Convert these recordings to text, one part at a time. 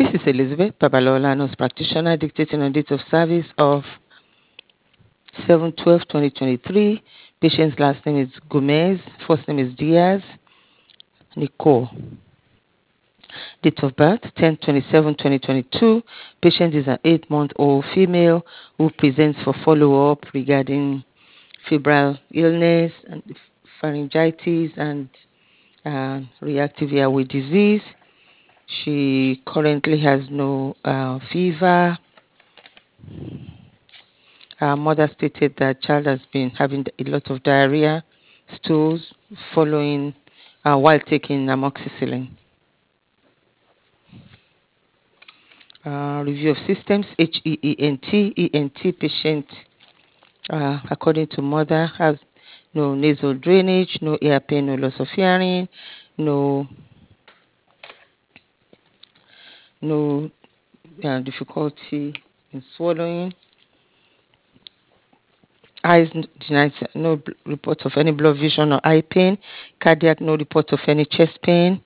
Mrs. Elizabeth Babalola, nurse practitioner, dictating on date of service of 7/12/2023. Patient's last name is Gomez, first name is Diaz Nicole. Date of birth 10/27/2022. Patient is an 8-month-old female who presents for follow-up regarding febrile illness and pharyngitis and reactive airway disease. She currently has no fever. Her mother stated that child has been having a lot of diarrhea, stools following while taking amoxicillin. Review of systems, ENT patient, according to mother, has no nasal drainage, no ear pain, no loss of hearing, no difficulty in swallowing. Eyes denies no report of any blood vision or eye pain. Cardiac, no report of any chest pain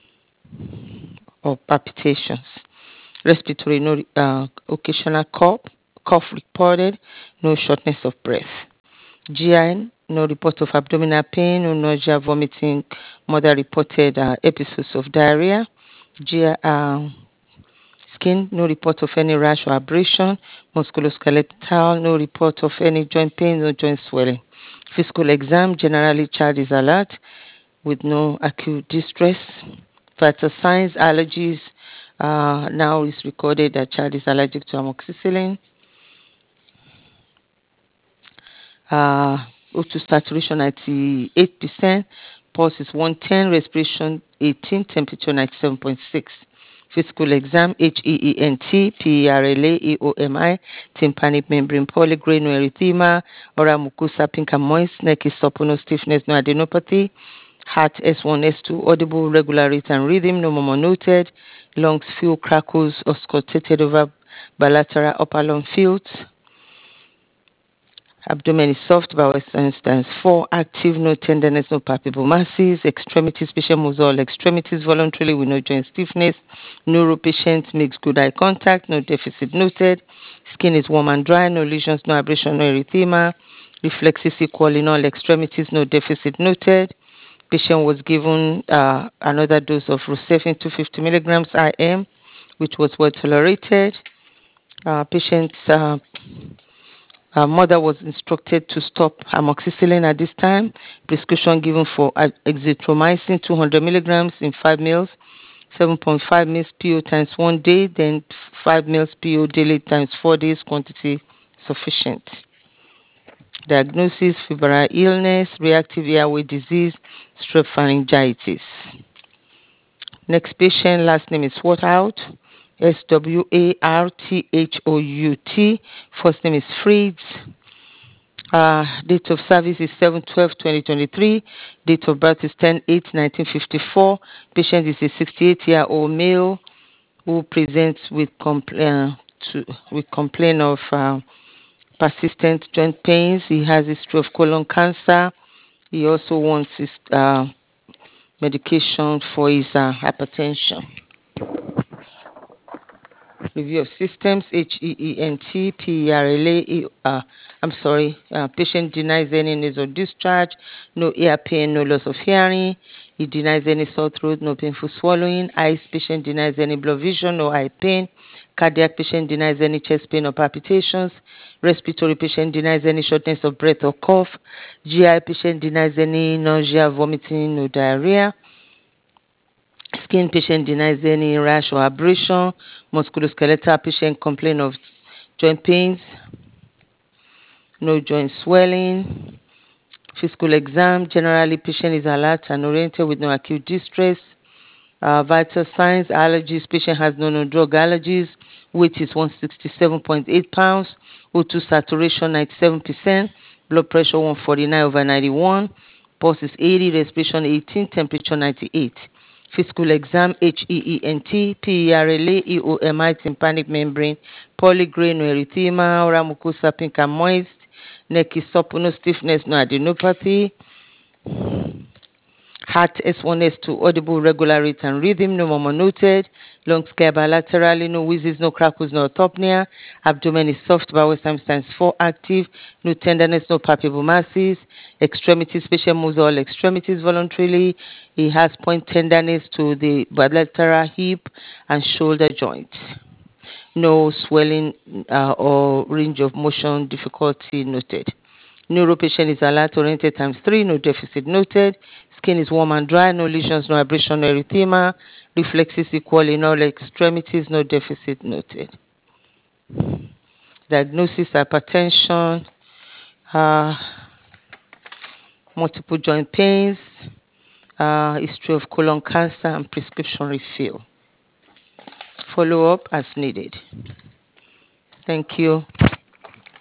or palpitations. Respiratory, no occasional cough reported, no shortness of breath. GI, no report of abdominal pain, no nausea, vomiting. Mother reported episodes of diarrhea. GI, skin, no report of any rash or abrasion. Musculoskeletal, no report of any joint pain, no joint swelling. Physical exam, generally child is alert with no acute distress. Vital signs, allergies, now is recorded that child is allergic to amoxicillin. O2 saturation 98%, pulse is 110, respiration 18, temperature 97.6. Physical exam, HEENT, PERLA, EOMI, tympanic membrane polygrade, no erythema, oral mucosa pink and moist, neck is supple, no stiffness, no adenopathy, heart S1, S2, audible, regular rate and rhythm, no murmur noted, lungs feel crackles auscultated over bilateral upper lung fields. Abdomen is soft, bowel stands 4, active, no tenderness, no palpable masses, extremities, patient moves all extremities voluntarily with no joint stiffness, neuro patient makes good eye contact, no deficit noted, skin is warm and dry, no lesions, no abrasion, no erythema, reflexes equal in all extremities, no deficit noted. Patient was given another dose of Rocephin 250 milligrams IM, which was well tolerated. Patient's her mother was instructed to stop amoxicillin at this time. Prescription given for azithromycin 200 milligrams in 5 mils, 7.5 mils PO times 1 day, then 5 mils PO daily times 4 days, quantity sufficient. Diagnosis, febrile illness, reactive airway disease, strep pharyngitis. Next patient, last name is Swarthout, Swarthout. First name is Fritz. Date of service is 7/12/2023. Date of birth is 10/8/1954. Patient is a 68-year-old male who presents with complaint of persistent joint pains. He has a history of colon cancer. He also wants his medication for his hypertension. Review of systems, HEENT, PERLA. Patient denies any nasal discharge, no ear pain, no loss of hearing. He denies any sore throat, no painful swallowing. Eyes, patient denies any blood vision, no eye pain. Cardiac patient denies any chest pain or palpitations. Respiratory patient denies any shortness of breath or cough. GI patient denies any nausea, vomiting, no diarrhea. Skin patient denies any rash or abrasion. Musculoskeletal patient complain of joint pains, no joint swelling. Physical exam, generally patient is alert and oriented with no acute distress. Vital signs, allergies, patient has no drug allergies. Weight is 167.8 pounds. O2 saturation 97%. Blood pressure 149/91. Pulse is 80, respiration 18, temperature 98. Physical exam, HEENT, PERLA, EOMI, tympanic membrane, polygrade, no erythema, oral mucosa pink and moist, neck is supple, no stiffness, no adenopathy. Heart S1S2 audible, regular rate and rhythm, no murmur noted. Lungs clear bilaterally, no wheezes, no crackles, no orthopnea. Abdomen is soft, bowel times 4 active, no tenderness, no palpable masses. Extremities, patient moves all extremities voluntarily. He has point tenderness to the bilateral hip and shoulder joint. No swelling or range of motion difficulty noted. Neuro patient is alert oriented times 3, no deficit noted. Skin is warm and dry, no lesions, no abrasion, no erythema. Reflexes equal in all extremities, no deficit noted. Diagnosis: hypertension, uh, multiple joint pains, history of colon cancer, and prescription refill. Follow up as needed. Thank you.